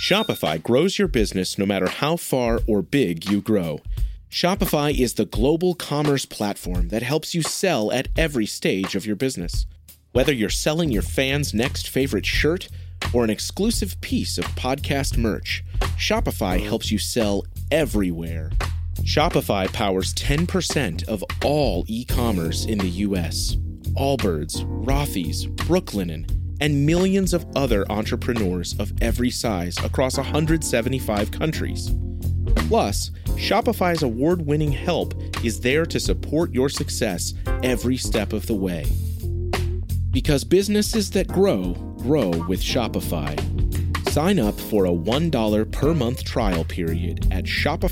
Shopify grows your business no matter how far or big you grow. Shopify is the global commerce platform that helps you sell at every stage of your business. Whether you're selling your fans' next favorite shirt or an exclusive piece of podcast merch, Shopify helps you sell everywhere. Shopify powers 10% of all e-commerce in the U.S. Allbirds, Rothy's, Brooklinen, and millions of other entrepreneurs of every size across 175 countries. Plus, Shopify's award-winning help is there to support your success every step of the way. Because businesses that grow, grow with Shopify. Sign up for a $1 per month trial period at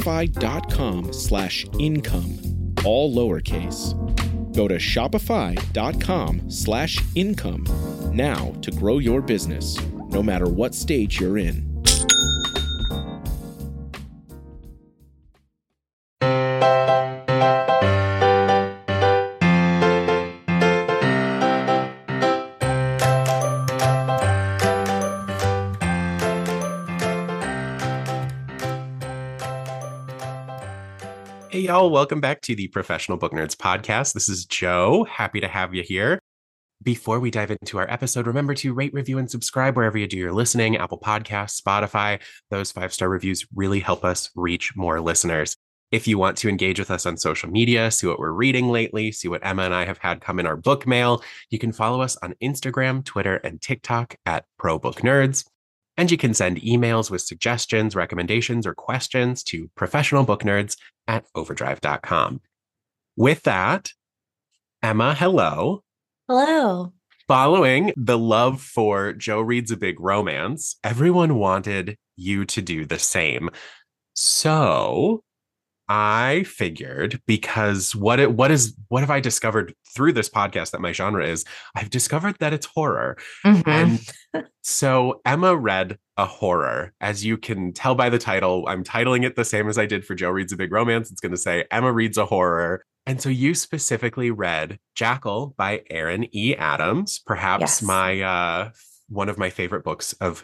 shopify.com/income, all lowercase. Go to shopify.com/income now to grow your business, no matter what stage you're in. Hey, y'all. Welcome back to the Professional Book Nerds podcast. This is Joe. Happy to have you here. Before we dive into our episode, remember to rate, review, and subscribe wherever you do your listening. Apple Podcasts, Spotify. Those 5-star reviews really help us reach more listeners. If you want to engage with us on social media, see what we're reading lately, see what Emma and I have had come in our book mail, you can follow us on Instagram, Twitter, and TikTok at ProBookNerds. And you can send emails with suggestions, recommendations, or questions to professionalbooknerds@overdrive.com. With that, Emma, hello. Hello. Following the love for Joe Reads a Big Romance, everyone wanted you to do the same. So I figured, because what have I discovered through this podcast that my genre is? I've discovered that it's horror. Mm-hmm. And so Emma read a horror. As you can tell by the title, I'm titling it the same as I did for Joe Reads a Big Romance. It's going to say Emma reads a horror. And so you specifically read Jackal by Aaron E. Adams, perhaps my one of my favorite books of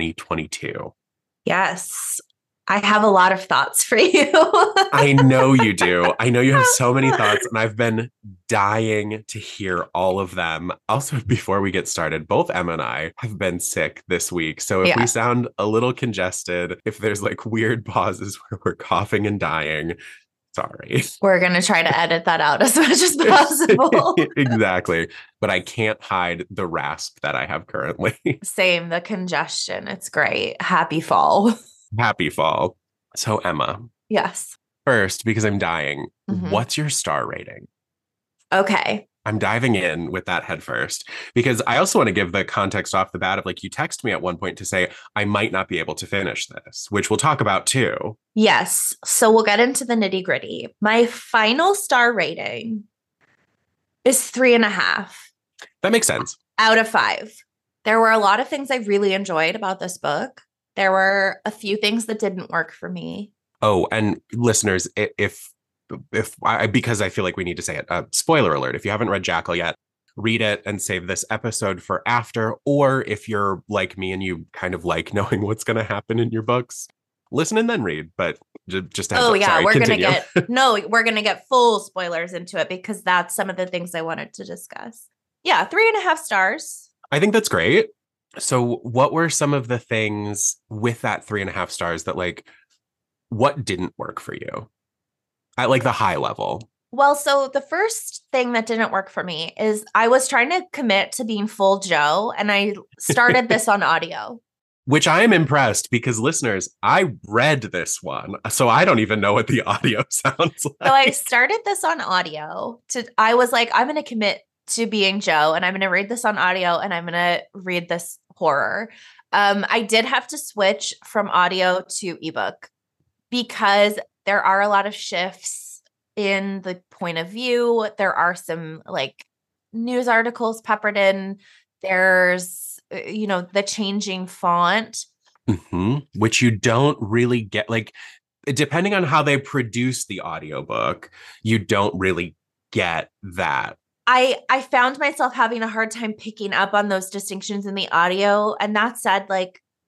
2022. Yes. I have a lot of thoughts for you. I know you do. I know you have so many thoughts, and I've been dying to hear all of them. Also, before we get started, both Emma and I have been sick this week. So if we sound a little congested, if there's like weird pauses where we're coughing and dying, sorry. We're going to try to edit that out as much as possible. Exactly. But I can't hide the rasp that I have currently. Same, the congestion. It's great. Happy fall. Happy fall. So Emma. Yes. First, because I'm dying, what's your star rating? Okay. I'm diving in with that head first, because I also want to give the context off the bat of, like, you text me at one point to say I might not be able to finish this, which we'll talk about too. Yes. So we'll get into the nitty gritty. My final star rating is 3.5. That makes sense. Out of 5. There were a lot of things I really enjoyed about this book. There were a few things that didn't work for me. Oh, and listeners, because I feel like we need to say it, spoiler alert, if you haven't read Jackal yet, read it and save this episode for after. Or if you're like me and you kind of like knowing what's going to happen in your books, listen and then read. But just to we're going to get full spoilers into it, because that's some of the things I wanted to discuss. Yeah, 3.5 stars. I think that's great. So what were some of the things with that 3.5 stars that, like, what didn't work for you at like the high level? Well, so the first thing that didn't work for me is I was trying to commit to being full Joe, and I started this on audio. Which I am impressed, because listeners, I read this one, so I don't even know what the audio sounds like. So I started this on audio. I was like, I'm going to commit to being Joe, and I'm going to read this on audio, and I'm going to read this horror. I did have to switch from audio to ebook, because there are a lot of shifts in the point of view. There are some like news articles peppered in. There's, the changing font. Which you don't really get, like, depending on how they produce the audiobook, you don't really get that. I found myself having a hard time picking up on those distinctions in the audio. And that said, like,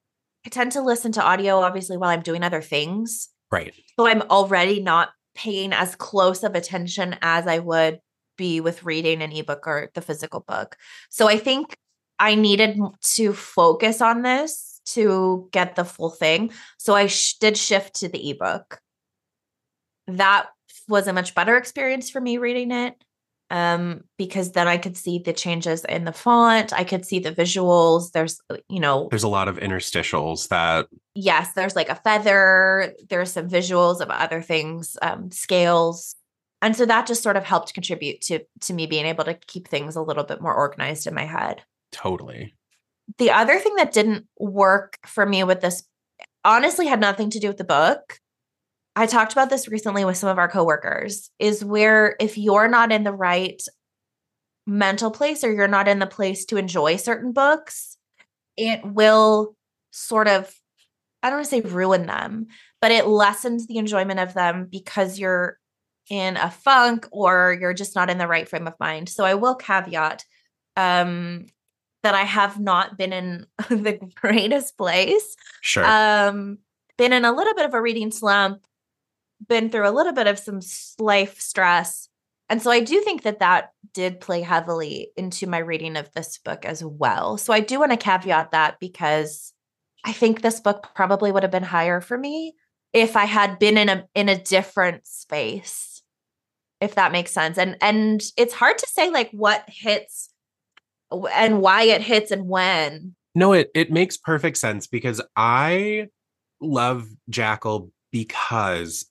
I tend to listen to audio, obviously, while I'm doing other things. Right. So I'm already not paying as close of attention as I would be with reading an ebook or the physical book. So I think I needed to focus on this to get the full thing. So I did shift to the ebook. That was a much better experience for me reading it, because then I could see the changes in the font. I could see the visuals. There's a lot of interstitials that. Yes, there's like a feather. There's some visuals of other things, scales. And so that just sort of helped contribute to me being able to keep things a little bit more organized in my head. Totally. The other thing that didn't work for me with this honestly had nothing to do with the book. I talked about this recently with some of our coworkers, is where if you're not in the right mental place or you're not in the place to enjoy certain books, it will sort of, I don't want to say ruin them, but it lessens the enjoyment of them because you're in a funk or you're just not in the right frame of mind. So I will caveat that I have not been in the greatest place. Sure. Been in a little bit of a reading slump, been through a little bit of some life stress. And so I do think that did play heavily into my reading of this book as well. So I do want to caveat that because I think this book probably would have been higher for me if I had been in a different space, if that makes sense. And it's hard to say like what hits and why it hits and when. No, it makes perfect sense because I love Jackal because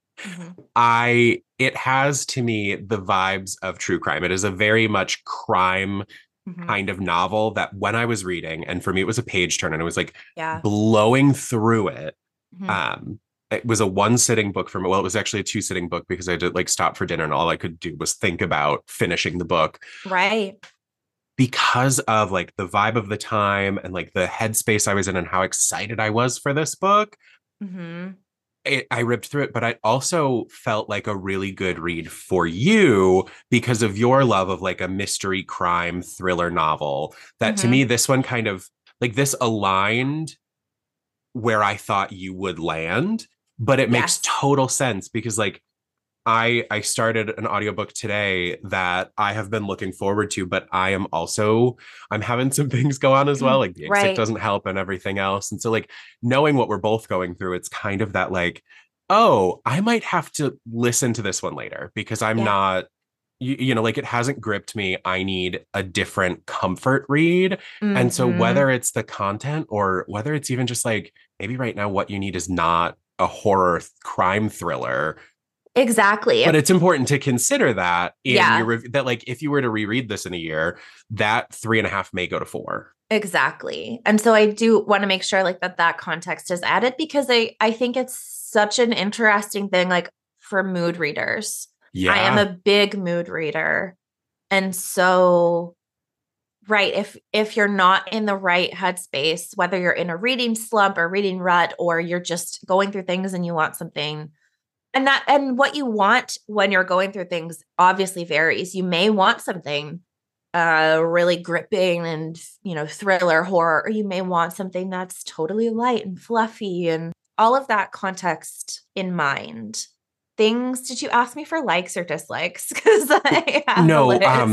it has to me the vibes of true crime. It is a very much crime kind of novel that when I was reading, and for me it was a page turn and it was like blowing through it. It was a one sitting book for me. Well, it was actually a 2-sitting book because I did like stop for dinner and all I could do was think about finishing the book. Right. Because of like the vibe of the time and like the headspace I was in and how excited I was for this book. I ripped through it, but I also felt like a really good read for you because of your love of like a mystery crime thriller novel. That to me, this one kind of like this aligned where I thought you would land, but it makes total sense because like I started an audiobook today that I have been looking forward to, but I'm having some things go on as well. Like being sick doesn't help and everything else. And so like knowing what we're both going through, it's kind of that like, oh, I might have to listen to this one later because I'm not, like it hasn't gripped me. I need a different comfort read. And so whether it's the content or whether it's even just like, maybe right now what you need is not a horror crime thriller. Exactly. But it's important to consider that that like if you were to reread this in a year, that 3.5 may go to 4. Exactly. And so I do want to make sure like that context is added because I think it's such an interesting thing like for mood readers. Yeah. I am a big mood reader. And so if you're not in the right headspace, whether you're in a reading slump or reading rut or you're just going through things and you want something. And what you want when you're going through things obviously varies. You may want something really gripping and, thriller, horror, or you may want something that's totally light and fluffy and all of that context in mind. Did you ask me for likes or dislikes? Because I have no,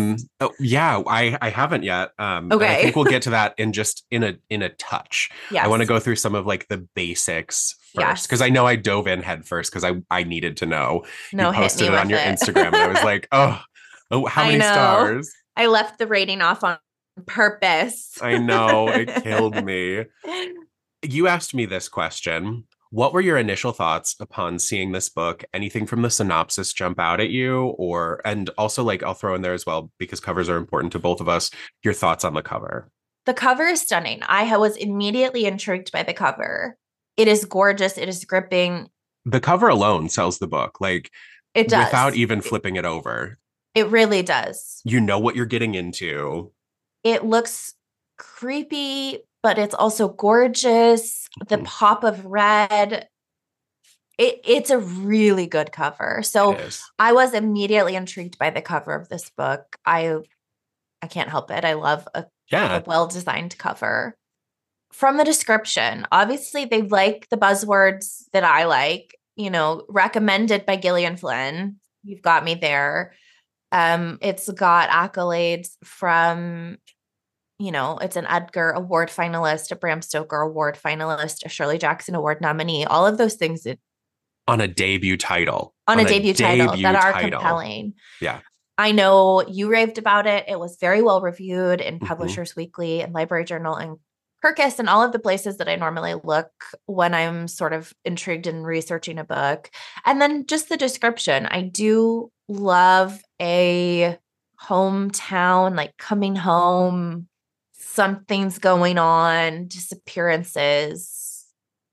I haven't yet. Okay. I think we'll get to that in a touch. Yes. I want to go through some of like the basics first because I know I dove in head first because I needed to know. You posted it on your Instagram and I was like, oh, how many stars? I left the rating off on purpose. I know, it killed me. You asked me this question. What were your initial thoughts upon seeing this book? Anything from the synopsis jump out at you? And also like I'll throw in there as well, because covers are important to both of us, your thoughts on the cover. The cover is stunning. I was immediately intrigued by the cover. It is gorgeous. It is gripping. The cover alone sells the book. Like it does. Without even flipping it over. It really does. You know what you're getting into. It looks creepy, but it's also gorgeous. The pop of red. It's a really good cover. So I was immediately intrigued by the cover of this book. I can't help it. I love a well-designed cover. from the description, obviously they like the buzzwords that I like, recommended by Gillian Flynn. You've got me there. It's got accolades from, it's an Edgar Award finalist, a Bram Stoker Award finalist, a Shirley Jackson Award nominee, all of those things on a debut title. On a debut title that are compelling. Yeah. I know you raved about it. It was very well reviewed in Publishers Weekly and Library Journal and Kirkus and all of the places that I normally look when I'm sort of intrigued in researching a book. And then just the description. I do love a hometown, like coming home, something's going on, disappearances,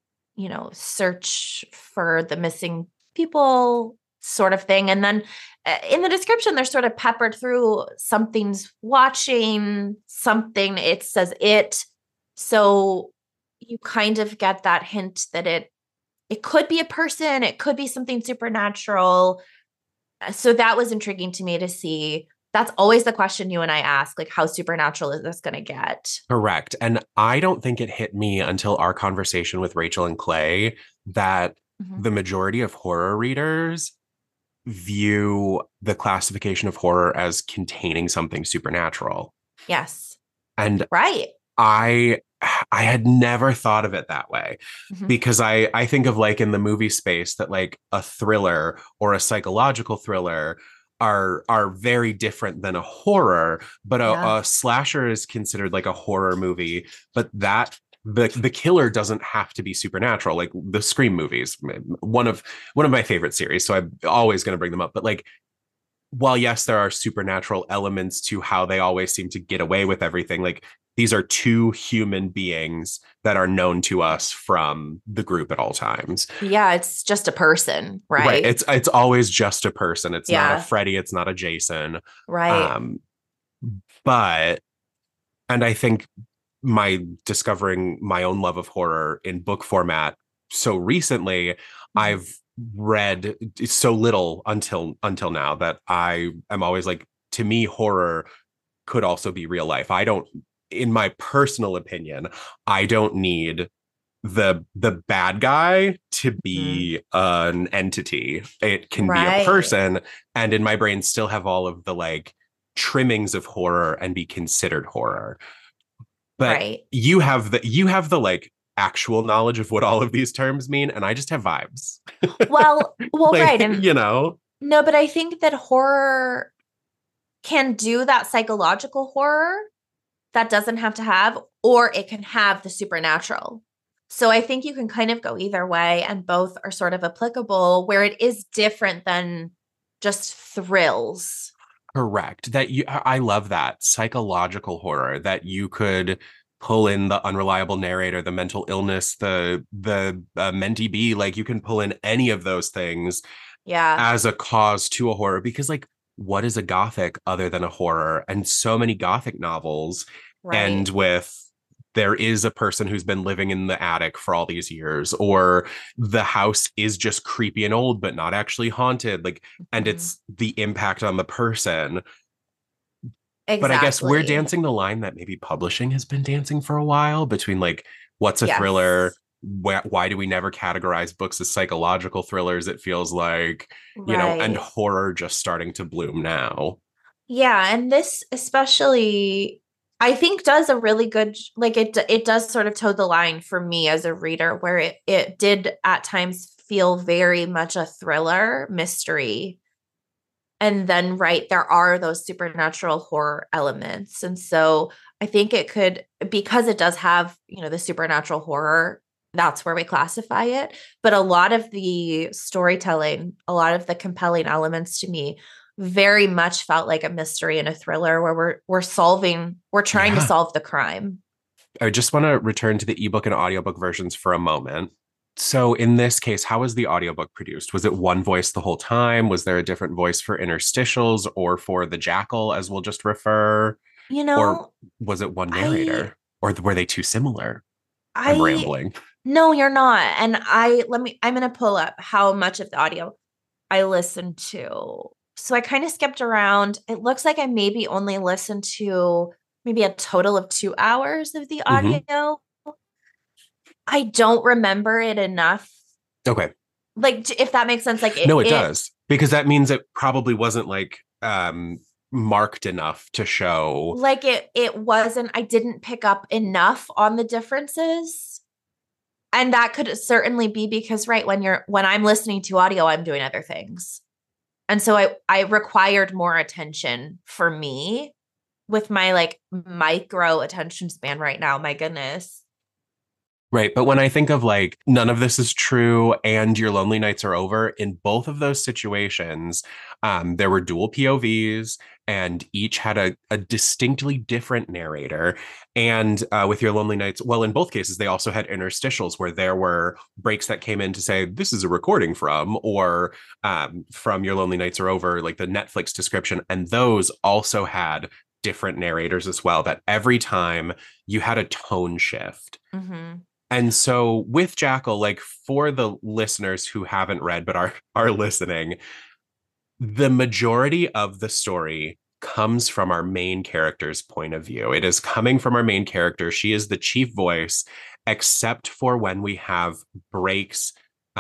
search for the missing people sort of thing. And then in the description, they're sort of peppered through something's watching something. It says it. So you kind of get that hint that it could be a person, it could be something supernatural. So that was intriguing to me to see. That's always the question you and I ask, like, how supernatural is this going to get? Correct. And I don't think it hit me until our conversation with Rachel and Clay that the majority of horror readers view the classification of horror as containing something supernatural. Yes. And right. I had never thought of it that way because I think of like in the movie space that like a thriller or a psychological thriller are very different than a horror, but a slasher is considered like a horror movie, but that the killer doesn't have to be supernatural. Like the Scream movies, one of my favorite series, so I'm always going to bring them up. But like, while yes, there are supernatural elements to how they always seem to get away with everything, like these are two human beings that are known to us from the group at all times. Yeah, it's just a person, right? It's always just a person. It's not a Freddy. It's not a Jason. Right. And I think my discovering my own love of horror in book format so recently, I've read so little until now that I am always like, to me, horror could also be real life. In my personal opinion, I don't need the bad guy to be an entity. It can be a person, and in my brain still have all of the like trimmings of horror and be considered horror. But you have the like actual knowledge of what all of these terms mean, and I just have vibes. Well, like, right. And no, but I think that horror can do that psychological horror that doesn't have to have, or it can have the supernatural. So I think you can kind of go either way, and both are sort of applicable where it is different than just thrills. Correct. I love that psychological horror that you could pull in the unreliable narrator, the mental illness, the mentee B, like you can pull in any of those things as a cause to a horror, because like, what is a gothic other than a horror? And so many gothic novels end with there is a person who's been living in the attic for all these years, or the house is just creepy and old but not actually haunted, like, and it's the impact on the person. Exactly. But I guess we're dancing the line that maybe publishing has been dancing for a while between like, what's a thriller? Why do we never categorize books as psychological thrillers? It feels like, and horror just starting to bloom now. Yeah. And this especially, I think, does a really good, like it does sort of toe the line for me as a reader, where it did at times feel very much a thriller mystery. And then, there are those supernatural horror elements. And so I think it could, because it does have, the supernatural horror, that's where we classify it. But a lot of the storytelling, a lot of the compelling elements to me very much felt like a mystery and a thriller where we're trying to solve the crime. I just want to return to the ebook and audiobook versions for a moment. So in this case, how was the audiobook produced? Was it one voice the whole time? Was there a different voice for interstitials or for the jackal, as we'll just refer? Or was it one narrator? Or were they too similar? I'm rambling. No, you're not. And I'm going to pull up how much of the audio I listened to. So I kind of skipped around. It looks like I maybe only listened to maybe a total of 2 hours of the audio. I don't remember it enough. Okay. Like, if that makes sense. Like, no, it does. Because that means it probably wasn't like marked enough to show. Like it wasn't, I didn't pick up enough on the differences. And that could certainly be because, right, when I'm listening to audio, I'm doing other things. And so I required more attention for me with my like micro attention span right now. My goodness. Right. But when I think of like, none of this is true and Your Lonely Nights Are Over, in both of those situations, there were dual POVs and each had a distinctly different narrator. And with Your Lonely Nights, well, in both cases, they also had interstitials where there were breaks that came in to say, this is a recording from, or from Your Lonely Nights Are Over, like the Netflix description. And those also had different narrators as well, that every time you had a tone shift. Mm-hmm. And so with Jackal, like for the listeners who haven't read but are listening, the majority of the story comes from our main character's point of view. It is coming from our main character. She is the chief voice, except for when we have breaks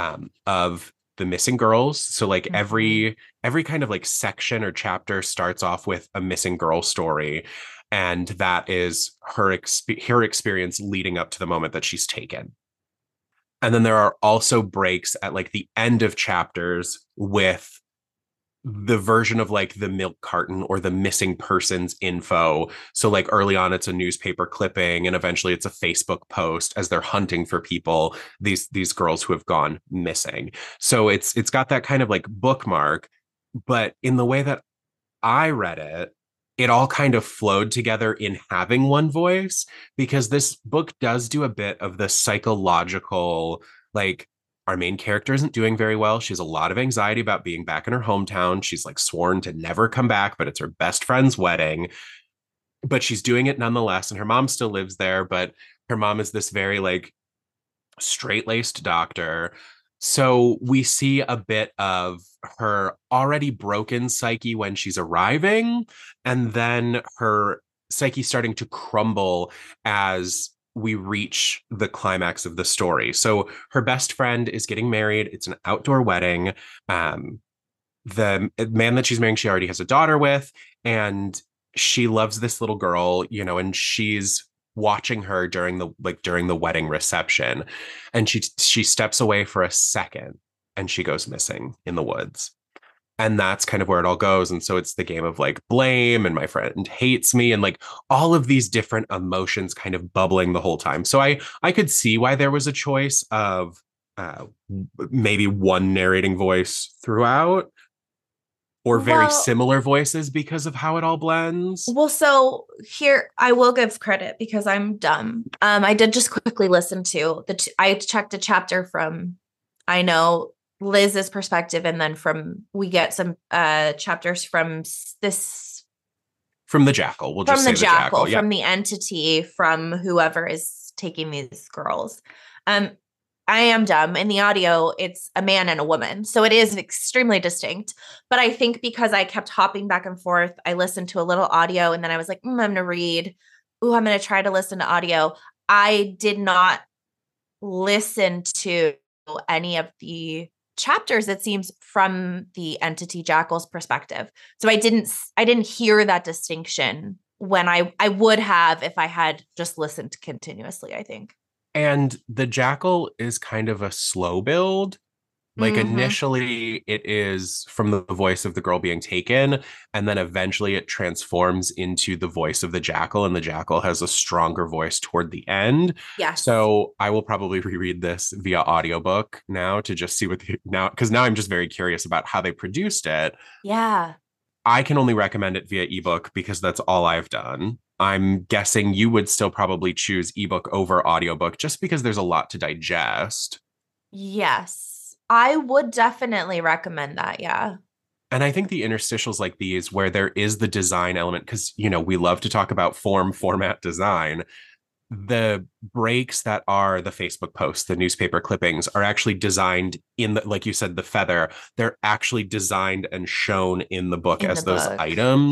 of the missing girls. So like every kind of like section or chapter starts off with a missing girl story. And that is her experience leading up to the moment that she's taken. And then there are also breaks at like the end of chapters with the version of like the milk carton or the missing persons info. So like early on, it's a newspaper clipping, and eventually it's a Facebook post as they're hunting for people, these girls who have gone missing. So it's got that kind of like bookmark, but in the way that I read it, it all kind of flowed together in having one voice, because this book does do a bit of the psychological, like, our main character isn't doing very well. She has a lot of anxiety about being back in her hometown. She's like sworn to never come back, but it's her best friend's wedding. But she's doing it nonetheless. And her mom still lives there, but her mom is this very like straight-laced doctor. So we see a bit of her already broken psyche when she's arriving, and then her psyche starting to crumble as we reach the climax of the story. So her best friend is getting married. It's an outdoor wedding. The man that she's marrying, she already has a daughter with, and she loves this little girl, you know, and she's watching her during the wedding reception, and she steps away for a second and she goes missing in the woods. And that's kind of where it all goes. And so it's the game of like blame and my friend hates me and like all of these different emotions kind of bubbling the whole time. So I could see why there was a choice of maybe one narrating voice throughout, or very similar voices because of how it all blends. Well, so here I will give credit because I'm dumb. I did just quickly listen to I checked a chapter from, I know, Liz's perspective, and then we get some chapters from this. From the Jackal. We'll just say the Jackal. From the entity, from whoever is taking these girls. I am dumb. In the audio, it's a man and a woman. So it is extremely distinct. But I think because I kept hopping back and forth, I listened to a little audio and then I was like, I'm going to read. I'm going to try to listen to audio. I did not listen to any of the chapters, it seems, from the entity Jackal's perspective. So I didn't hear that distinction when I would have if I had just listened continuously, I think. And the Jackal is kind of a slow build. Like initially it is from the voice of the girl being taken, and then eventually it transforms into the voice of the Jackal, and the Jackal has a stronger voice toward the end. Yes. So I will probably reread this via audiobook now to just see because now I'm just very curious about how they produced it. Yeah. I can only recommend it via ebook because that's all I've done. I'm guessing you would still probably choose ebook over audiobook just because there's a lot to digest. Yes, I would definitely recommend that. Yeah. And I think the interstitials like these, where there is the design element, because, you know, we love to talk about format, design. The breaks that are the Facebook posts, the newspaper clippings, are actually designed in the, like you said, the feather. They're actually designed and shown in the book as those items.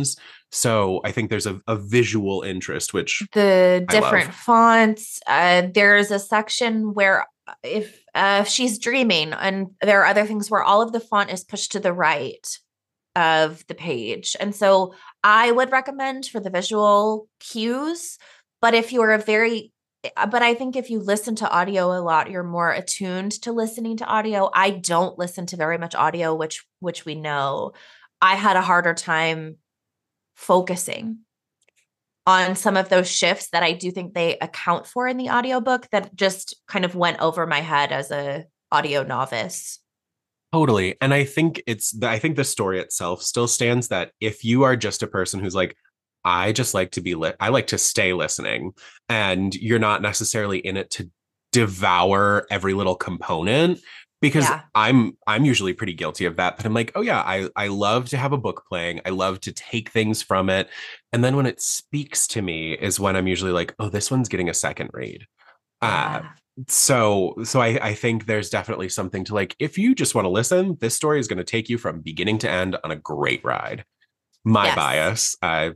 So I think there's a visual interest, which The I love. different fonts. There's a section where if she's dreaming, and there are other things where all of the font is pushed to the right of the page. And so I would recommend for the visual cues, but if you're but I think if you listen to audio a lot, you're more attuned to listening to audio. I don't listen to very much audio, which we know. I had a harder time focusing on some of those shifts that I do think they account for in the audiobook that just kind of went over my head as a audio novice. Totally. And I think I think the story itself still stands that if you are just a person who's like, I just like to I like to stay listening, and you're not necessarily in it to devour every little component, because Yeah. I'm usually pretty guilty of that. But I'm like, oh yeah, I love to have a book playing. I love to take things from it. And then when it speaks to me is when I'm usually like, oh, this one's getting a second read. Uh, Yeah. so I think there's definitely something to like, if you just want to listen, this story is going to take you from beginning to end on a great ride. My Yes. bias,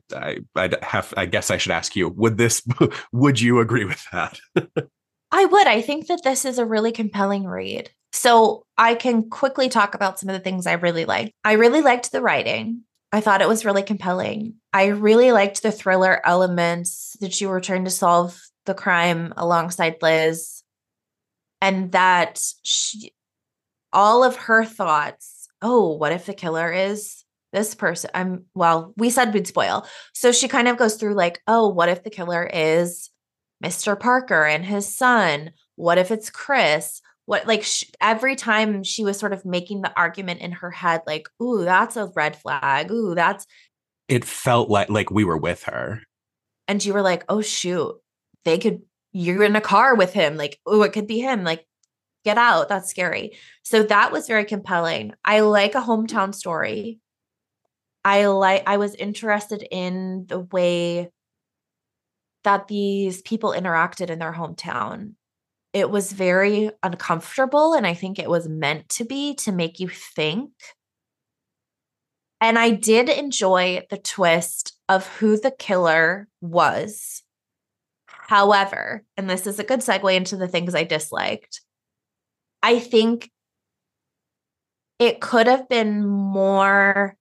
I guess I should ask you, would you agree with that? I would. I think that this is a really compelling read. So I can quickly talk about some of the things I really liked. I really liked the writing. I thought it was really compelling. I really liked the thriller elements that you were trying to solve the crime alongside Liz, and that all of her thoughts, oh, what if the killer is this person? We said we'd spoil. So she kind of goes through like, oh, what if the killer is Mr. Parker and his son? What if it's Chris? What, like, every time she was sort of making the argument in her head, like, ooh, that's a red flag. Ooh, It felt like we were with her. and you were like, oh, shoot, you're in a car with him. Like, ooh, it could be him. Like, get out. That's scary. So that was very compelling. I like a hometown story. I was interested in the way that these people interacted in their hometown. It was very uncomfortable, and I think it was meant to be, to make you think. And I did enjoy the twist of who the killer was. However, and this is a good segue into the things I disliked, I think it could have been more,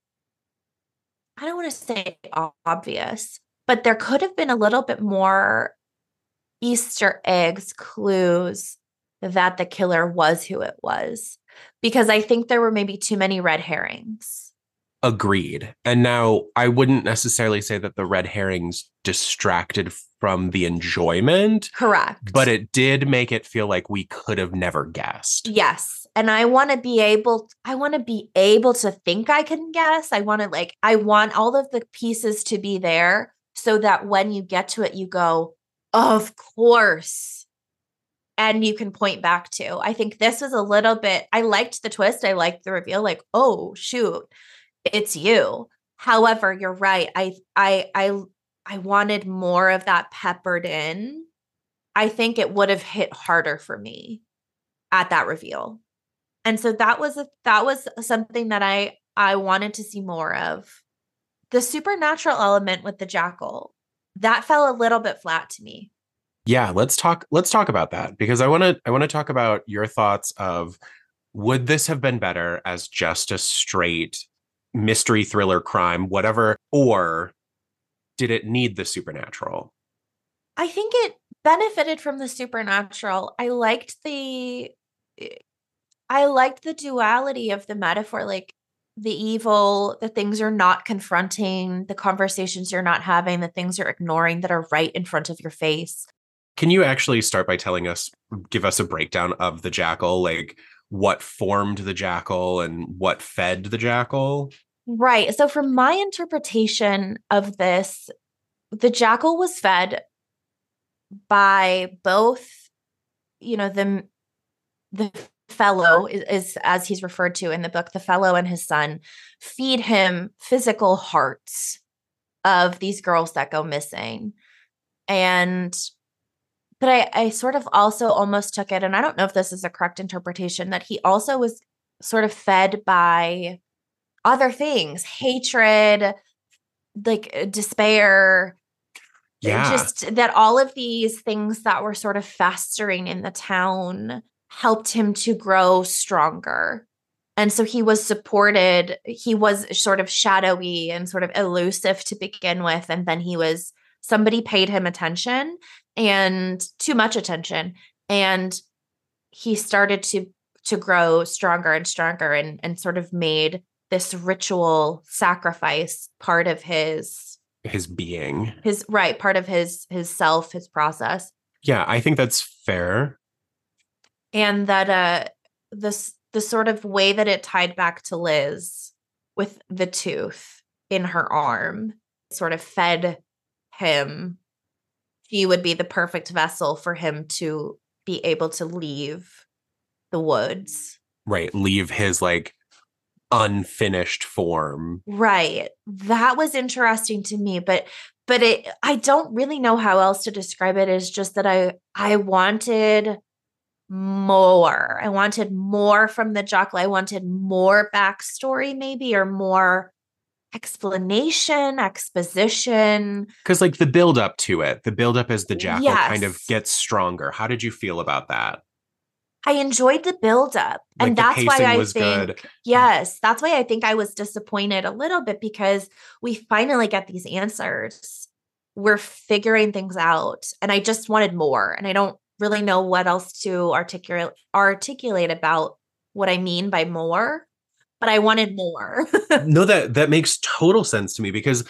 I don't want to say obvious, but there could have been a little bit more Easter eggs, clues that the killer was who it was, because I think there were maybe too many red herrings. Agreed. And now I wouldn't necessarily say that the red herrings distracted from the enjoyment. Correct. But it did make it feel like we could have never guessed. Yes. And I want to be able to think I can guess. I want all of the pieces to be there so that when you get to it, you go, of course. And you can point back to. I think this was a little bit, I liked the twist. I liked the reveal, like, oh, shoot, it's you. However, you're right. I wanted more of that peppered in. I think it would have hit harder for me at that reveal. And so that was something that I wanted to see more of. The supernatural element with the jackal, that fell a little bit flat to me. Yeah, let's talk about that, because I want to talk about your thoughts of, would this have been better as just a straight mystery thriller crime, whatever, or did it need the supernatural? I think it benefited from the supernatural. I liked the duality of the metaphor, like the evil, the things you're not confronting, the conversations you're not having, the things you're ignoring that are right in front of your face. Can you actually start by give us a breakdown of the jackal, like what formed the jackal and what fed the jackal? Right. So from my interpretation of this, the jackal was fed by both, the fellow is as he's referred to in the book, the fellow and his son feed him physical hearts of these girls that go missing. But I sort of also almost took it, and I don't know if this is a correct interpretation, that he also was sort of fed by other things, hatred, like despair. Yeah. Just that all of these things that were sort of festering in the town helped him to grow stronger. And so he was supported. He was sort of shadowy and sort of elusive to begin with. And then somebody paid him attention, and too much attention. And he started to grow stronger and stronger, and sort of made this ritual sacrifice part of his being, part of his self, his process. Yeah, I think that's fair. And that the sort of way that it tied back to Liz with the tooth in her arm sort of fed him. She would be the perfect vessel for him to be able to leave the woods. Right. Leave his like unfinished form. Right. That was interesting to me, but I don't really know how else to describe it. It's just that I wanted more. I wanted more from the Jackal. I wanted more backstory, maybe, or more exposition. Because like the build up to it, the build up as the Jackal kind of Yes. gets stronger. How did you feel about that? I enjoyed the buildup. Like and the that's why pacing I was think, good. yes, that's why I think I was disappointed a little bit, because we finally get these answers. We're figuring things out, and I just wanted more. And I don't really know what else to articulate about what I mean by more, but I wanted more. No, that makes total sense to me, because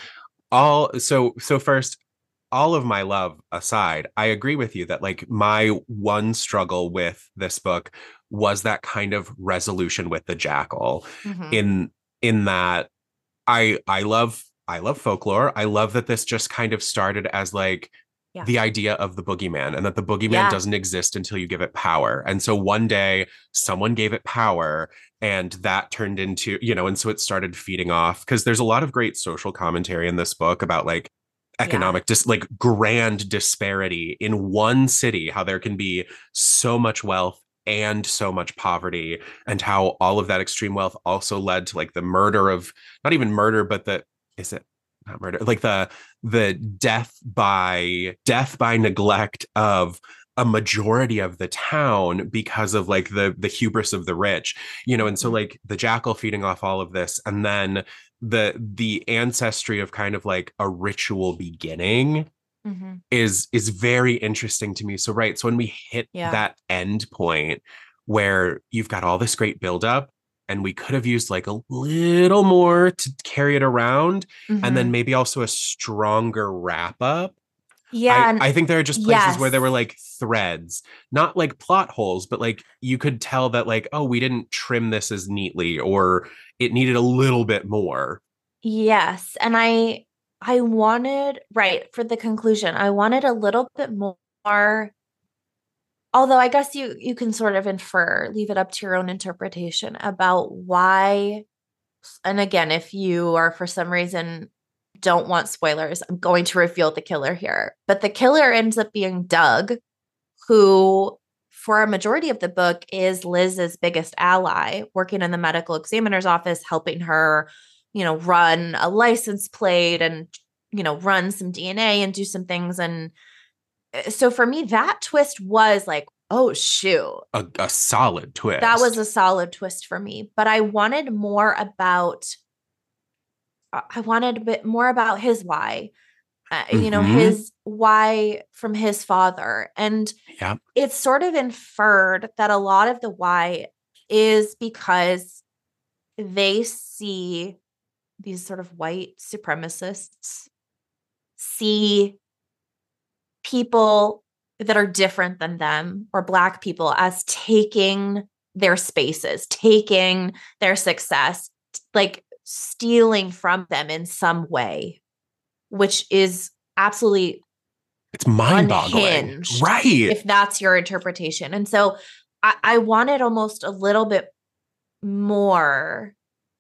so first, all of my love aside, I agree with you that like my one struggle with this book was that kind of resolution with the Jackal. Mm-hmm. In that I love folklore. I love that this just kind of started as like the idea of the boogeyman, and that the boogeyman doesn't exist until you give it power. And so one day someone gave it power, and that turned into, and so it started feeding off, because there's a lot of great social commentary in this book about like economic like grand disparity in one city, how there can be so much wealth and so much poverty, and how all of that extreme wealth also led to like the murder of, not even murder, but is it not murder, like the death by neglect of a majority of the town because of like the hubris of the rich, and so like the Jackal feeding off all of this, and then the ancestry of kind of like a ritual beginning is very interesting to me. So so when we hit that end point where you've got all this great buildup, and we could have used like a little more to carry it around, and then maybe also a stronger wrap up. Yeah. I think there are just places where there were like threads, not like plot holes, but like you could tell that like, oh, we didn't trim this as neatly, or it needed a little bit more. Yes. And I wanted, for the conclusion, I wanted a little bit more, although I guess you can sort of leave it up to your own interpretation about why. And again, if you are for some reason don't want spoilers, I'm going to reveal the killer here. But the killer ends up being Doug, who for a majority of the book is Liz's biggest ally, working in the medical examiner's office, helping her, run a license plate and, run some DNA and do some things. And so for me, that twist was like, oh, shoot. A solid twist. That was a solid twist for me. But I wanted a bit more about his why, his why from his father. And it's sort of inferred that a lot of the why is because they see these sort of white supremacists see people that are different than them, or Black people, as taking their spaces, taking their success, like stealing from them in some way, which is absolutely, it's mind-boggling, unhinged, right? If that's your interpretation. And so I wanted almost a little bit more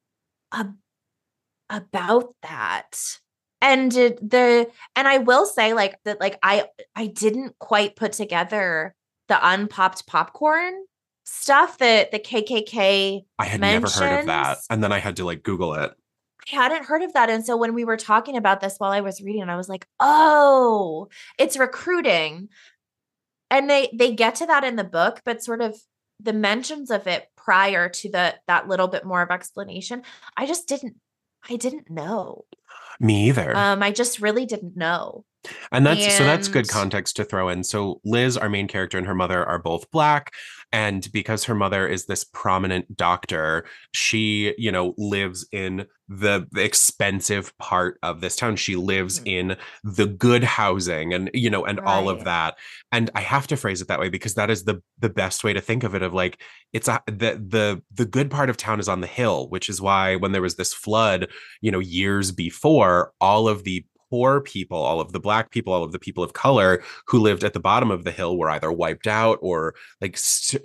about that. And I will say like that, like I didn't quite put together the unpopped popcorn stuff that the KKK I had mentions. never heard of that. And then I had to like Google it. I hadn't heard of that. And so when we were talking about this while I was reading, I was like, oh, it's recruiting. And they get to that in the book, but sort of the mentions of it prior to that little bit more of explanation, I didn't know. Me either. I just really didn't know. And that's good context to throw in. So Liz, our main character, and her mother are both Black. And because her mother is this prominent doctor, she, lives in the expensive part of this town. She lives in the good housing and, and all of that. And I have to phrase it that way because that is the best way to think of it, of like, it's the good part of town is on the hill, which is why when there was this flood, years before, all of the poor people, all of the Black people, all of the people of color who lived at the bottom of the hill were either wiped out or like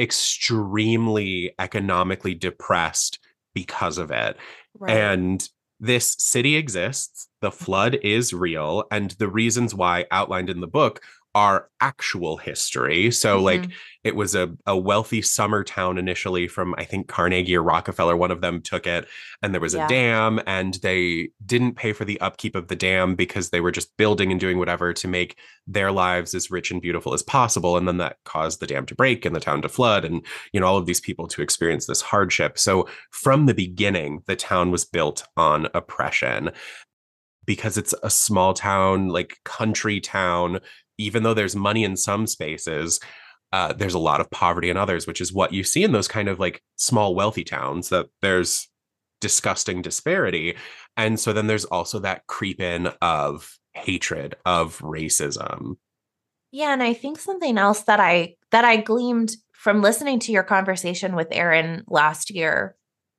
extremely economically depressed because of it. Right. And this city exists. The flood is real. And the reasons why outlined in the book are actual history. So like it was a wealthy summer town initially from, I think, Carnegie or Rockefeller. One of them took it, and there was a dam, and they didn't pay for the upkeep of the dam because they were just building and doing whatever to make their lives as rich and beautiful as possible. And then that caused the dam to break and the town to flood, and, all of these people to experience this hardship. So from the beginning, the town was built on oppression. Because it's a small town, like country town, even though there's money in some spaces, there's a lot of poverty in others, which is what you see in those kind of like small wealthy towns, that there's disgusting disparity. And so then there's also that creep in of hatred, of racism. Yeah. And I think something else that I gleaned from listening to your conversation with Erin last year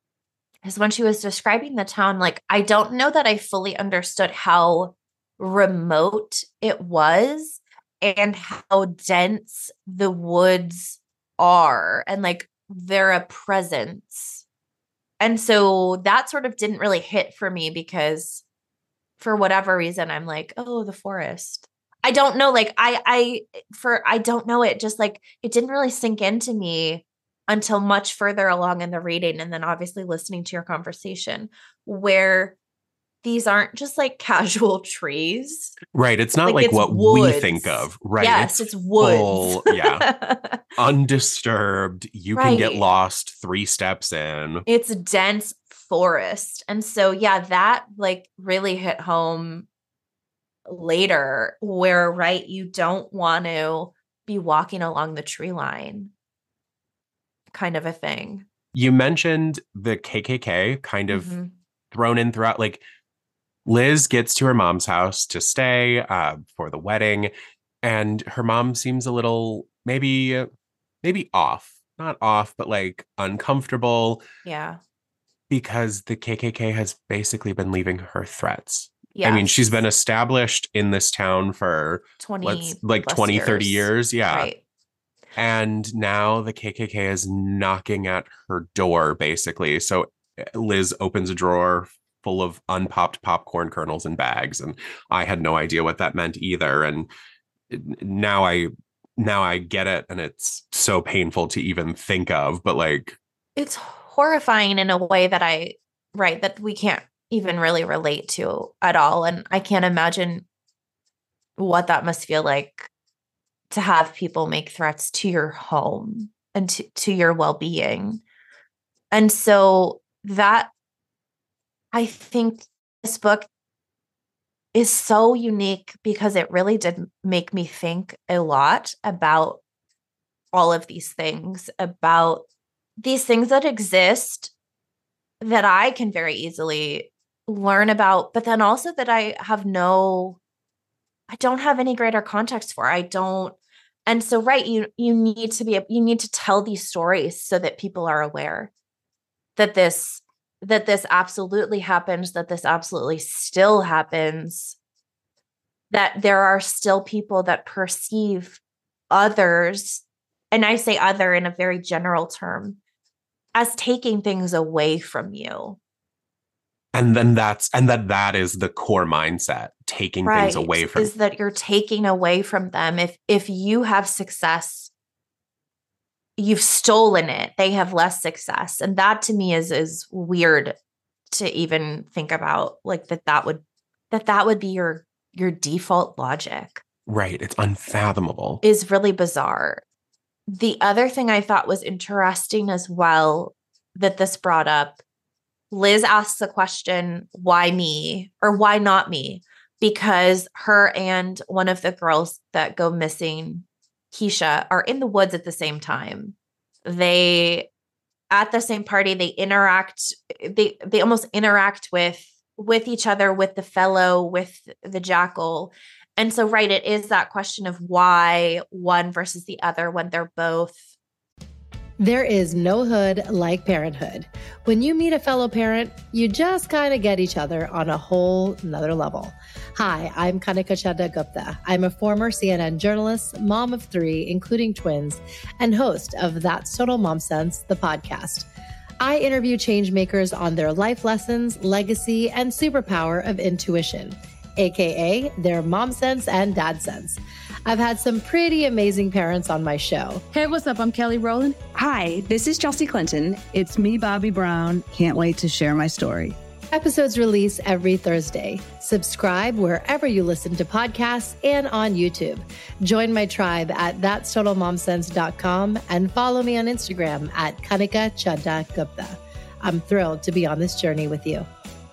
is when she was describing the town, like, I don't know that I fully understood how remote it was and how dense the woods are, and like they're a presence. And so that sort of didn't really hit for me because for whatever reason, I'm like, oh, the forest. I don't know. Like I don't know. It just like, it didn't really sink into me until much further along in the reading. And then obviously listening to your conversation, where these aren't just like casual trees. Right. It's not like it's what woods. We think of. Right. Yes, it's woods. Yeah. Undisturbed. You can get lost 3 steps in. It's dense forest. And so, yeah, that like really hit home later, where, right, you don't want to be walking along the tree line, kind of a thing. You mentioned the KKK kind of thrown in throughout. Like, Liz gets to her mom's house to stay for the wedding, and her mom seems a little maybe off. Not off, but like uncomfortable. Yeah. Because the KKK has basically been leaving her threats. Yes. I mean, she's been established in this town for 20, 30 years. Yeah. Right. And now the KKK is knocking at her door, basically. So Liz opens a drawer full of unpopped popcorn kernels in bags. And I had no idea what that meant either. And now I get it. And it's so painful to even think of, but like, it's horrifying in a way that that we can't even really relate to at all. And I can't imagine what that must feel like to have people make threats to your home and to your well-being. And so that, I think this book is so unique because it really did make me think a lot about all of these things, about these things that exist that I can very easily learn about, but then also that I don't have any greater context for. I don't. And so, right, you need to tell these stories so that people are aware that this absolutely happens, that this absolutely still happens, that there are still people that perceive others, and I say other in a very general term, as taking things away from you. And then that is the core mindset, taking things away from, is that you're taking away from them. If you have success, you've stolen it. They have less success. And that to me is weird to even think about like that would be your default logic. Right. It's unfathomable. Is really bizarre. The other thing I thought was interesting as well that this brought up, Liz asks the question, why me or why not me? Because her and one of the girls that go missing, Keisha, are in the woods at the same time. They, at the same party, they interact, they almost interact with each other, with the fellow, with the jackal. And so, right, it is that question of why one versus the other when they're both. There is no hood like parenthood. When you meet a fellow parent, you just kind of get each other on a whole nother level. Hi, I'm Kanika Chadda Gupta. I'm a former CNN journalist, mom of 3, including twins, and host of That's Total Mom Sense, the podcast. I interview changemakers on their life lessons, legacy, and superpower of intuition, aka their mom sense and dad sense. I've had some pretty amazing parents on my show. Hey, what's up? I'm Kelly Rowland. Hi, this is Chelsea Clinton. It's me, Bobby Brown. Can't wait to share my story. Episodes release every Thursday. Subscribe wherever you listen to podcasts and on YouTube. Join my tribe at that'stotalmomsense.com and follow me on Instagram at Kanika Chadda Gupta. I'm thrilled to be on this journey with you.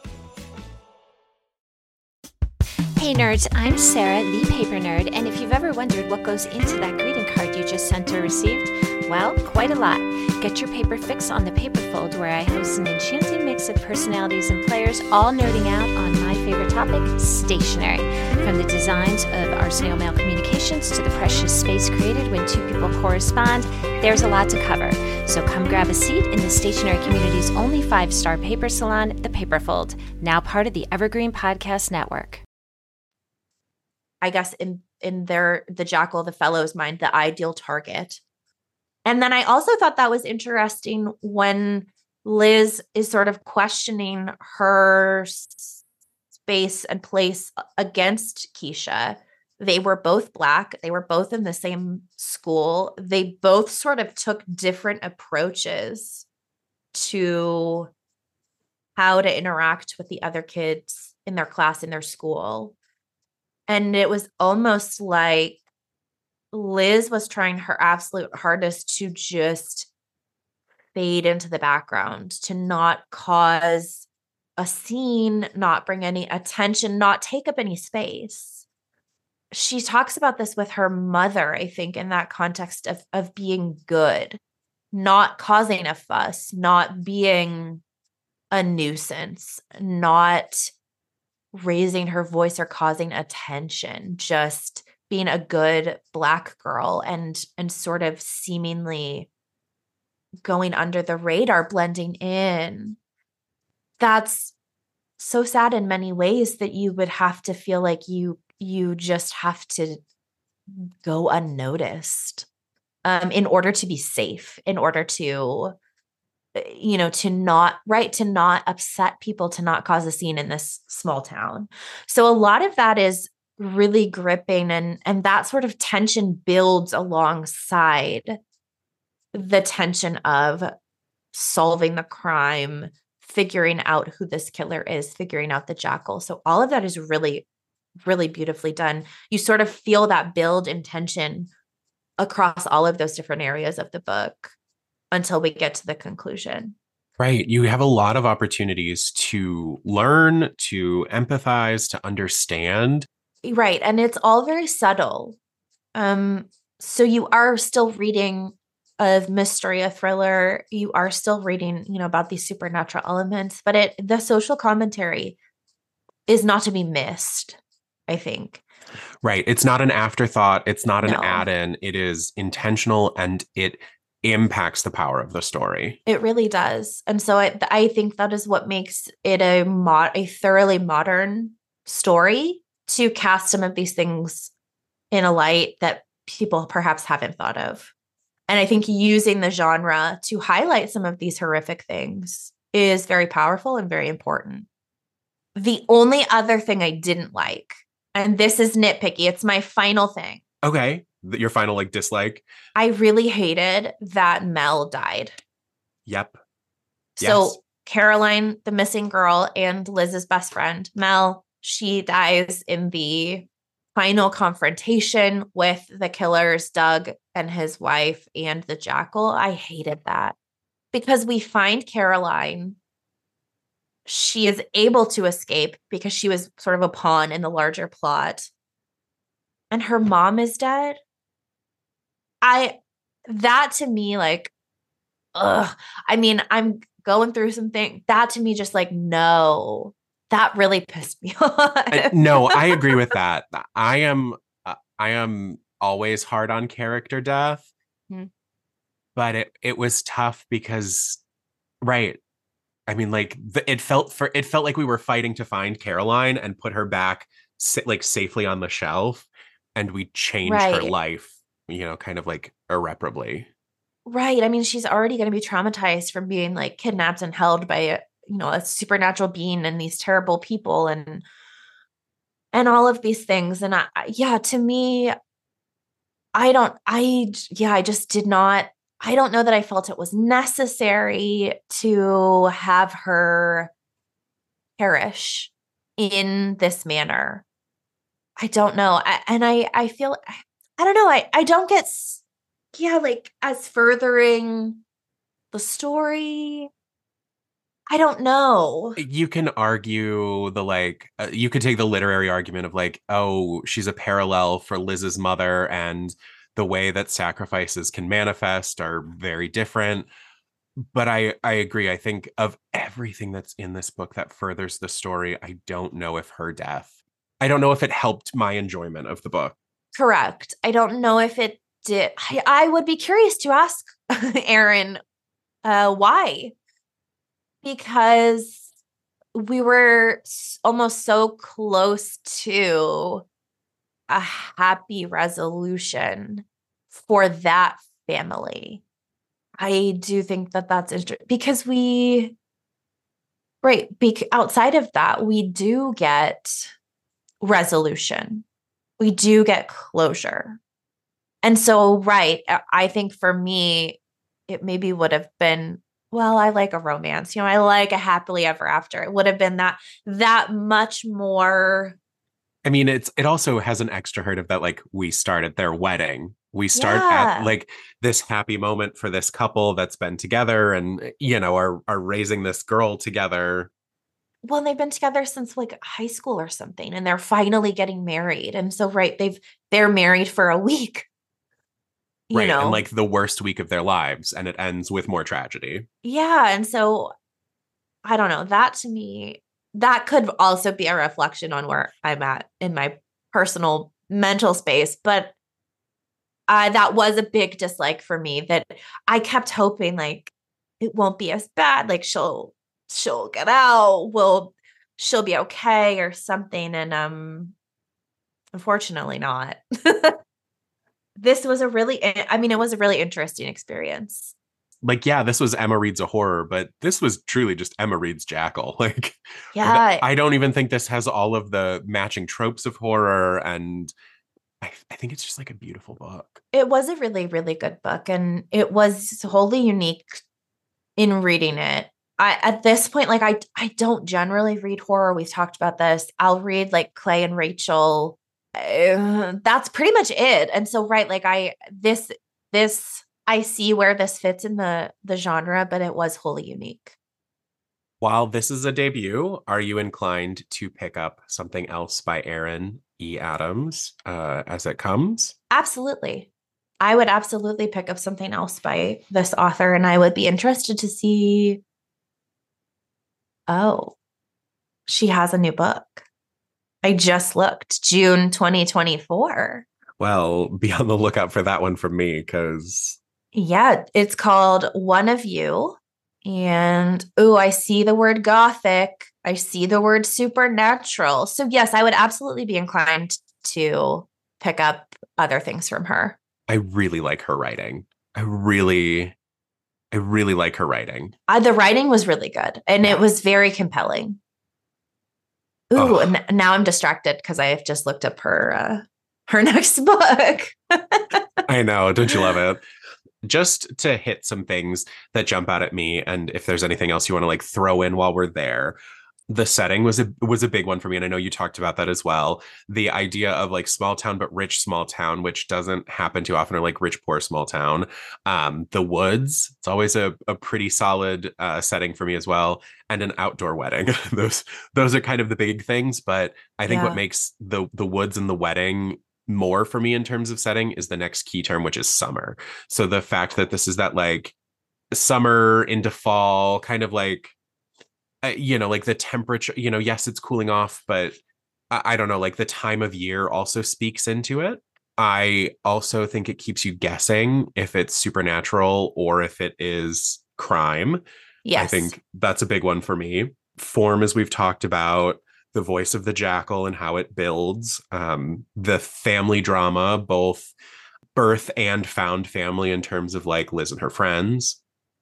Hey nerds, I'm Sarah, the paper nerd, and if you've ever wondered what goes into that greeting card you just sent or received, well, quite a lot. Get your paper fix on the Paperfold, where I host an enchanting mix of personalities and players, all nerding out on my favorite topic, stationery. From the designs of our snail mail communications to the precious space created when two people correspond, there's a lot to cover. So come grab a seat in the stationery community's only 5-star paper salon, the Paperfold, now part of the Evergreen Podcast Network. I guess in the jackal, the fellow's mind, the ideal target. And then I also thought that was interesting when Liz is sort of questioning her space and place against Keisha. They were both Black. They were both in the same school. They both sort of took different approaches to how to interact with the other kids in their class, in their school. And it was almost like Liz was trying her absolute hardest to just fade into the background, to not cause a scene, not bring any attention, not take up any space. She talks about this with her mother, I think, in that context of being good, not causing a fuss, not being a nuisance, not raising her voice or causing attention, just being a good Black girl and sort of seemingly going under the radar, blending in. That's so sad in many ways that you would have to feel like you just have to go unnoticed in order to be safe, in order to to not upset people, to not cause a scene in this small town. So a lot of that is really gripping, and that sort of tension builds alongside the tension of solving the crime, figuring out who this killer is, figuring out the jackal. So all of that is really, really beautifully done. You sort of feel that build in tension across all of those different areas of the book until we get to the conclusion. Right. You have a lot of opportunities to learn, to empathize, to understand. Right. And it's all very subtle. So you are still reading a mystery, a thriller. You are still reading, about these supernatural elements, but the social commentary is not to be missed, I think. Right. It's not an afterthought. It's not an add-in. It is intentional, and it impacts the power of the story. It really does. And so I think that is what makes it a thoroughly modern story, to cast some of these things in a light that people perhaps haven't thought of. And I think using the genre to highlight some of these horrific things is very powerful and very important. The only other thing I didn't like, and this is nitpicky, it's my final thing. Okay. Your final dislike? I really hated that Mel died. Yep. So Caroline, the missing girl, and Liz's best friend, Mel, she dies in the final confrontation with the killers, Doug and his wife and the jackal. I hated that because we find Caroline. She is able to escape because she was sort of a pawn in the larger plot. And her mom is dead. That to me, like, ugh. I mean, I'm going through something. That to me, just like, no, that really pissed me off. No, I agree with that. I am always hard on character death, but it was tough because, right. I mean, like it felt like we were fighting to find Caroline and put her back like safely on the shelf, and we changed her life, kind of like irreparably. Right. I mean, she's already going to be traumatized from being like kidnapped and held by a supernatural being and these terrible people and all of these things. And to me, I just did not. I don't know that I felt it was necessary to have her perish in this manner. I don't know. I feel, I don't know. I don't get, like as furthering the story. I don't know. You can argue you could take the literary argument of like, oh, she's a parallel for Liz's mother, and the way that sacrifices can manifest are very different. But I agree. I think of everything that's in this book that furthers the story, I don't know if it helped my enjoyment of the book. Correct. I don't know if it did. I would be curious to ask Aaron why. Because we were almost so close to a happy resolution for that family. I do think that that's interesting because outside of that, we do get resolution. We do get closure. And so, I think for me, it maybe would have been, well, I like a romance, I like a happily ever after. It would have been that much more. I mean, it also has an extra hurt of that, like we start at their wedding. We start at like this happy moment for this couple that's been together and, are raising this girl together. Well, they've been together since like high school or something, and they're finally getting married. And so, they're married for a week. Right. And like the worst week of their lives, and it ends with more tragedy. Yeah. And so I don't know, that to me, that could also be a reflection on where I'm at in my personal mental space. But that was a big dislike for me, that I kept hoping like it won't be as bad. Like she'll get out. She'll be okay or something. And unfortunately not. This was it was a really interesting experience. Like, yeah, this was Emma Reads a Horror, but this was truly just Emma Reads Jackal. Like, yeah, I don't even think this has all of the matching tropes of horror. And I think it's just like a beautiful book. It was a really, really good book. And it was wholly unique in reading it. At this point, like I don't generally read horror. We've talked about this. I'll read like Clay and Rachel. That's pretty much it. And so, like I see where this fits in the genre, but it was wholly unique. While this is a debut, are you inclined to pick up something else by Aaron E. Adams as it comes? Absolutely. I would absolutely pick up something else by this author, and I would be interested to see, she has a new book. I just looked, June 2024. Well, be on the lookout for that one from me, because... Yeah, it's called One of You. And, I see the word gothic. I see the word supernatural. So yes, I would absolutely be inclined to pick up other things from her. I really like her writing. I really like her writing. The writing was really good, and it was very compelling. And now I'm distracted because I have just looked up her next book. I know. Don't you love it? just to hit some things that jump out at me, and if there's anything else you want to like throw in while we're there. The setting was a big one for me, and I know you talked about that as well. The idea of like small town but rich small town, which doesn't happen too often, or like rich poor small town. The woods, it's always a pretty solid setting for me as well, and an outdoor wedding. those are kind of the big things, but I think what makes the woods and the wedding more for me in terms of setting is the next key term, which is summer. So the fact that this is that like summer into fall kind of like, like the temperature, yes, it's cooling off, but I don't know, like the time of year also speaks into it. I also think it keeps you guessing if it's supernatural or if it is crime. Yes. I think that's a big one for me. Form, as we've talked about, the voice of the jackal and how it builds, the family drama, both birth and found family in terms of like Liz and her friends.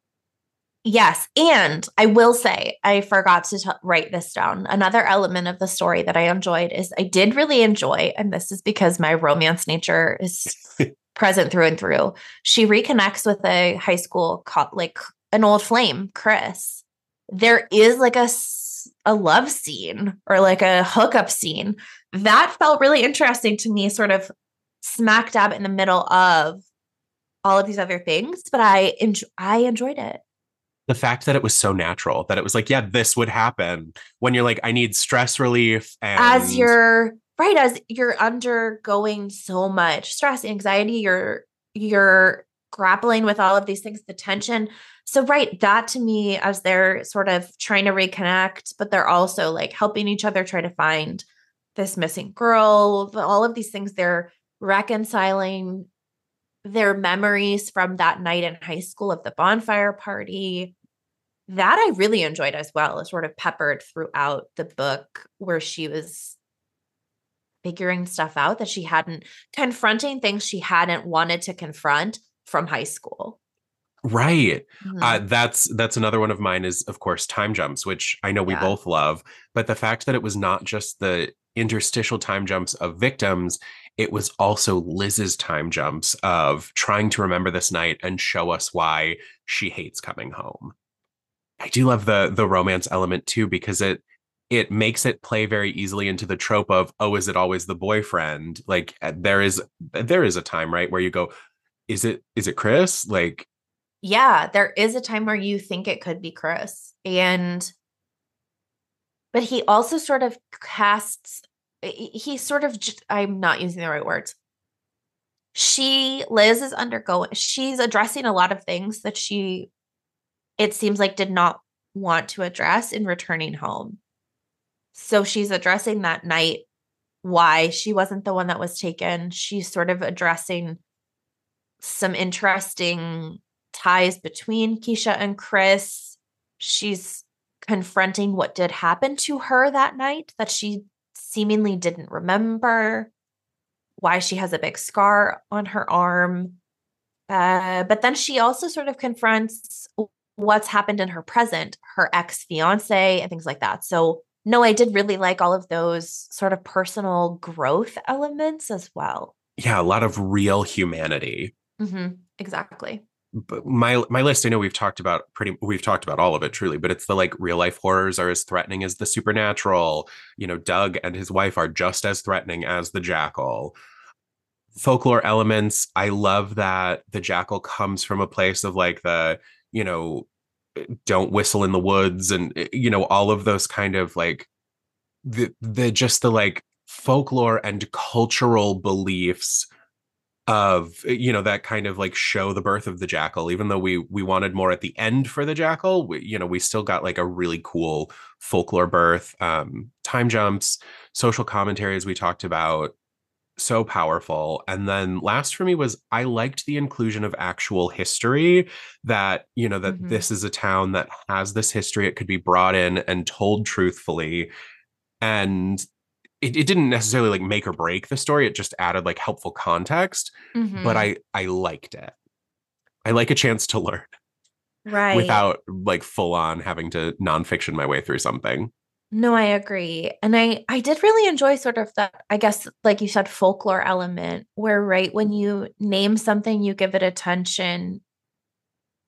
Yes. And I will say, I forgot to write this down. Another element of the story that I enjoyed is I did really enjoy, and this is because my romance nature is present through and through. She reconnects with a high school, like an old flame, Chris. There is like a love scene or like a hookup scene that felt really interesting to me, sort of smack dab in the middle of all of these other things, but I enjoyed it. The fact that it was so natural, that it was like, yeah, this would happen when you're like, I need stress relief. And as you're undergoing so much stress, anxiety, you're grappling with all of these things, the tension. So that to me, as they're sort of trying to reconnect, but they're also like helping each other try to find this missing girl, all of these things, they're reconciling their memories from that night in high school of the bonfire party. That I really enjoyed as well, is sort of peppered throughout the book, where she was figuring stuff out that she hadn't, confronting things she hadn't wanted to confront from high school. Right. Mm-hmm. That's another one of mine is, of course, time jumps, which I know we both love, but the fact that it was not just the interstitial time jumps of victims, it was also Liz's time jumps of trying to remember this night and show us why she hates coming home. I do love the romance element too, because it makes it play very easily into the trope of, oh, is it always the boyfriend? Like there is a time, right, where you go, is it Chris? Like, yeah, there is a time where you think it could be Chris. But he also sort of I'm not using the right words. Liz is she's addressing a lot of things that it seems like did not want to address in returning home. So she's addressing that night, why she wasn't the one that was taken. She's sort of addressing some interesting ties between Keisha and Chris. She's confronting what did happen to her that night that she seemingly didn't remember, why she has a big scar on her arm. But then she also sort of confronts what's happened in her present, her ex-fiance and things like that. So no, I did really like all of those sort of personal growth elements as well. Yeah, a lot of real humanity. Mm-hmm, exactly. But my list, I know we've talked about all of it truly, but it's the like real life horrors are as threatening as the supernatural. Doug and his wife are just as threatening as the jackal. Folklore elements, I love that the jackal comes from a place of like the, don't whistle in the woods, and all of those kind of like the just the like folklore and cultural beliefs of that kind of like show the birth of the jackal. Even though we wanted more at the end for the jackal, we still got like a really cool folklore birth. Time jumps, social commentary, as we talked about, so powerful. And then last for me was I liked the inclusion of actual history, that that this is a town that has this history. It could be brought in and told truthfully, and it didn't necessarily like make or break the story. It just added like helpful context. But I liked it. I like a chance to learn, right, without like full on having to nonfiction my way through something. No, I agree. And I did really enjoy sort of that, I guess, like you said, folklore element, where right when you name something, you give it attention,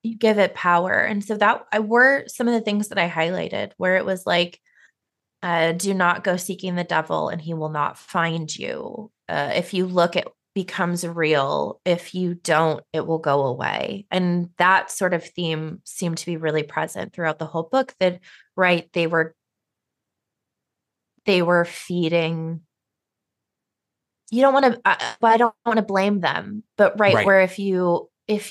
you give it power. And so that were some of the things that I highlighted, where it was like, do not go seeking the devil and he will not find you. If you look, it becomes real. If you don't, it will go away. And that sort of theme seemed to be really present throughout the whole book, that, right, they were feeding. You don't want to, I don't want to blame them, but right, where if you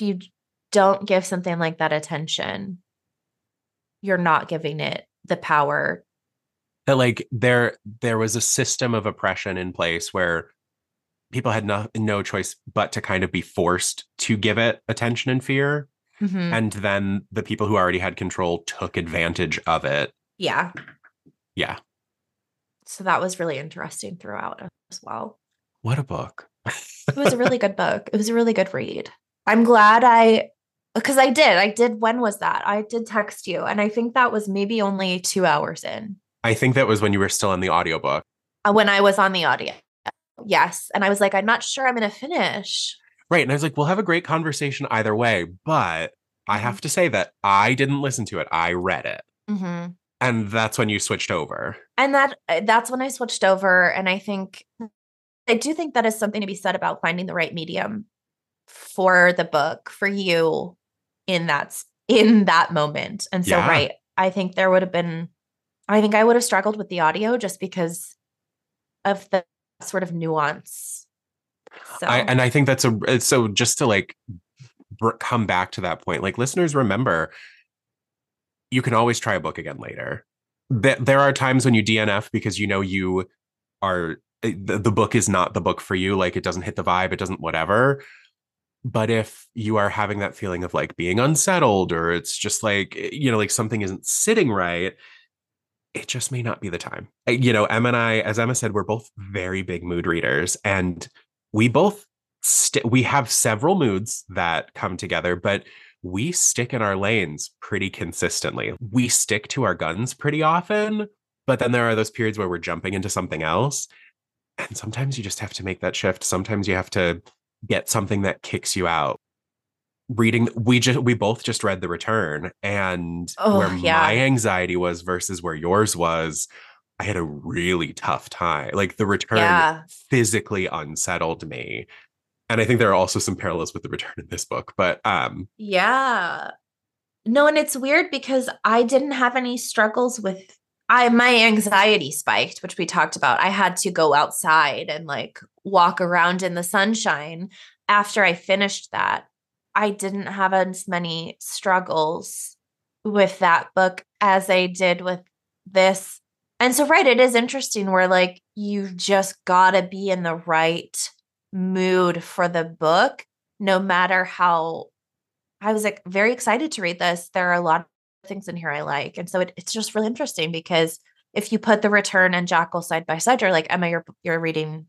don't give something like that attention, you're not giving it the power. That like there was a system of oppression in place where people had no choice but to kind of be forced to give it attention and fear. Mm-hmm. And then the people who already had control took advantage of it. Yeah. Yeah. So that was really interesting throughout as well. What a book. It was a really good book. It was a really good read. I'm glad because I did. When was that? I did text you. And I think that was maybe only 2 hours in. I think that was when you were still on the audiobook. When I was on the audio. Yes. And I was like, I'm not sure I'm going to finish. Right. And I was like, we'll have a great conversation either way. But I have to say that I didn't listen to it. I read it. Mm-hmm. And that's when you switched over. And that's when I switched over. And I do think that is something to be said about finding the right medium for the book for you in that moment. And so, right, I think I would have struggled with the audio just because of the sort of nuance. So, I think so just to like come back to that point, like, listeners, remember, you can always try a book again later. There are times when you DNF because you are, the book is not the book for you. Like, it doesn't hit the vibe, it doesn't whatever. But if you are having that feeling of like being unsettled, or it's just like, like something isn't sitting right, it just may not be the time. Emma and I, as Emma said, we're both very big mood readers, and we both we have several moods that come together, but we stick in our lanes pretty consistently. We stick to our guns pretty often, but then there are those periods where we're jumping into something else. And sometimes you just have to make that shift. Sometimes you have to get something that kicks you out. Reading, we both just read The Return, and my anxiety was versus where yours was, I had a really tough time. Like, The Return physically unsettled me. And I think there are also some parallels with The Return in this book, but yeah. No, and it's weird because I didn't have any struggles with my anxiety spiked, which we talked about. I had to go outside and like walk around in the sunshine after I finished that. I didn't have as many struggles with that book as I did with this. And so, right, it is interesting where like you've just got to be in the right mood for the book, no matter how. I was like very excited to read this. There are a lot of things in here I like. And so it's just really interesting because if you put The Return and Jackal side by side, you're like, Emma, you're reading,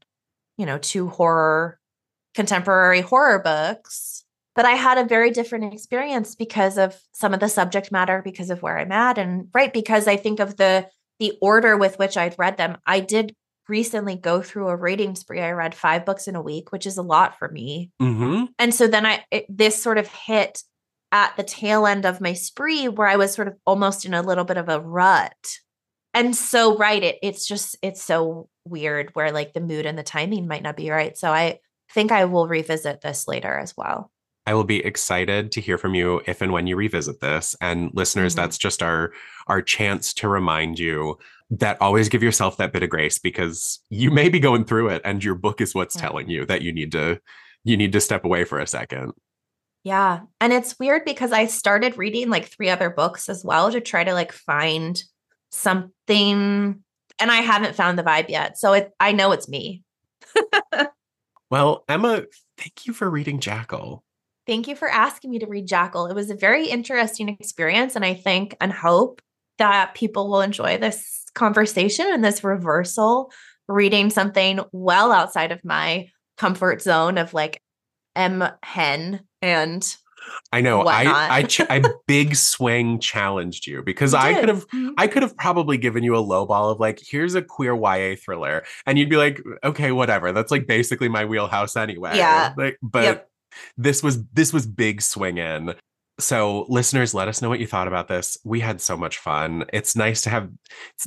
2 contemporary horror books. But I had a very different experience because of some of the subject matter, because of where I'm at. And right, because I think of the order with which I'd read them. I did recently go through a reading spree. I read 5 books in a week, which is a lot for me. Mm-hmm. And so then this sort of hit at the tail end of my spree where I was sort of almost in a little bit of a rut. And so, right, it's so weird where like the mood and the timing might not be right. So I think I will revisit this later as well. I will be excited to hear from you if and when you revisit this. And listeners, that's just our chance to remind you that always give yourself that bit of grace, because you may be going through it and your book is what's telling you that you need to step away for a second. Yeah. And it's weird because I started reading like 3 other books as well to try to like find something, and I haven't found the vibe yet. So I know it's me. Well, Emma, thank you for reading Jackal. Thank you for asking me to read Jackal. It was a very interesting experience. And I think and hope that people will enjoy this conversation and this reversal, reading something well outside of my comfort zone of like Hen and I know whatnot. I big swing challenged you because I could have probably given you a low ball of like, here's a queer YA thriller. And you'd be like, okay, whatever. That's like basically my wheelhouse anyway. Yeah. But this was big swing in. So listeners, let us know what you thought about this. We had so much fun. It's nice to have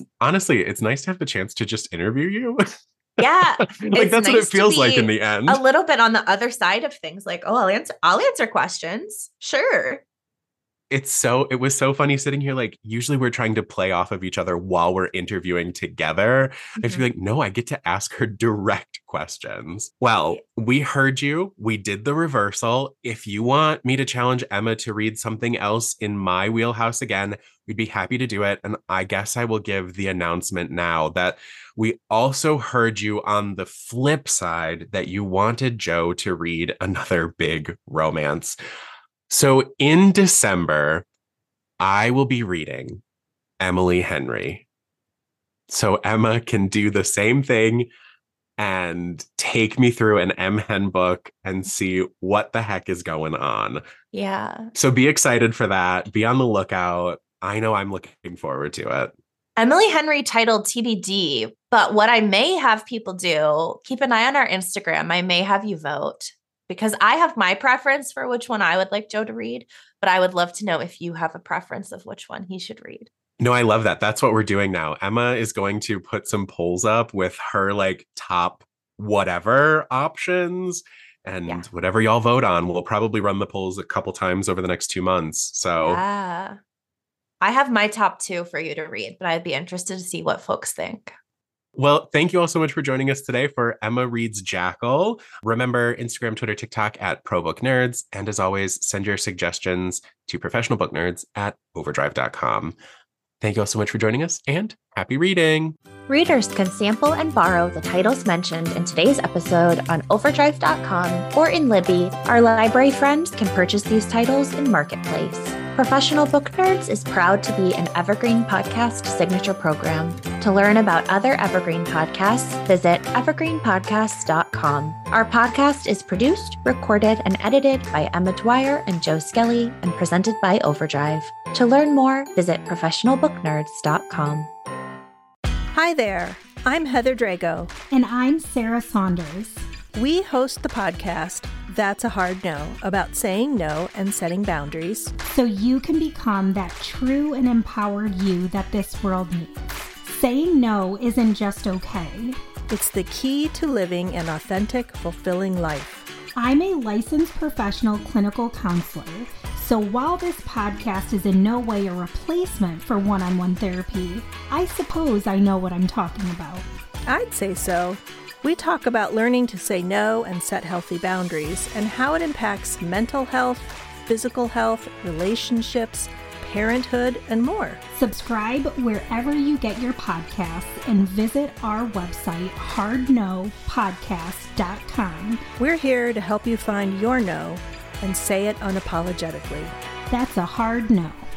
the chance to just interview you. Yeah. Like that's nice what it feels like in the end. A little bit on the other side of things. Like, oh, I'll answer questions. Sure. It was so funny sitting here. Like, usually we're trying to play off of each other while we're interviewing together. Mm-hmm. And to be like, no, I get to ask her direct questions. Well, we heard you. We did the reversal. If you want me to challenge Emma to read something else in my wheelhouse again, we'd be happy to do it. And I guess I will give the announcement now that we also heard you on the flip side that you wanted Joe to read another big romance. So in December, I will be reading Emily Henry. So Emma can do the same thing and take me through an M. Hen book and see what the heck is going on. Yeah. So be excited for that. Be on the lookout. I know I'm looking forward to it. Emily Henry titled TBD, but what I may have people do, keep an eye on our Instagram. I may have you vote. Because I have my preference for which one I would like Joe to read, but I would love to know if you have a preference of which one he should read. No, I love that. That's what we're doing now. Emma is going to put some polls up with her like top whatever options and whatever y'all vote on. We'll probably run the polls a couple times over the next 2 months. So yeah. I have my top 2 for you to read, but I'd be interested to see what folks think. Well, thank you all so much for joining us today for Emma Reads Jackal. Remember, Instagram, Twitter, TikTok at ProBookNerds. And as always, send your suggestions to professionalbooknerds@overdrive.com. Thank you all so much for joining us and happy reading. Readers can sample and borrow the titles mentioned in today's episode on overdrive.com or in Libby. Our library friends can purchase these titles in Marketplace. Professional Book Nerds is proud to be an Evergreen Podcast signature program. To learn about other Evergreen podcasts, visit evergreenpodcasts.com. Our podcast is produced, recorded, and edited by Emma Dwyer and Joe Skelly and presented by Overdrive. To learn more, visit professionalbooknerds.com. Hi there, I'm Heather Drago. And I'm Sarah Saunders. We host the podcast, That's a Hard No, about saying no and setting boundaries. So you can become that true and empowered you that this world needs. Saying no isn't just okay. It's the key to living an authentic, fulfilling life. I'm a licensed professional clinical counselor. So while this podcast is in no way a replacement for one-on-one therapy, I suppose I know what I'm talking about. I'd say so. We talk about learning to say no and set healthy boundaries and how it impacts mental health, physical health, relationships, parenthood, and more. Subscribe wherever you get your podcasts and visit our website, hardnopodcast.com. We're here to help you find your no and say it unapologetically. That's a hard no.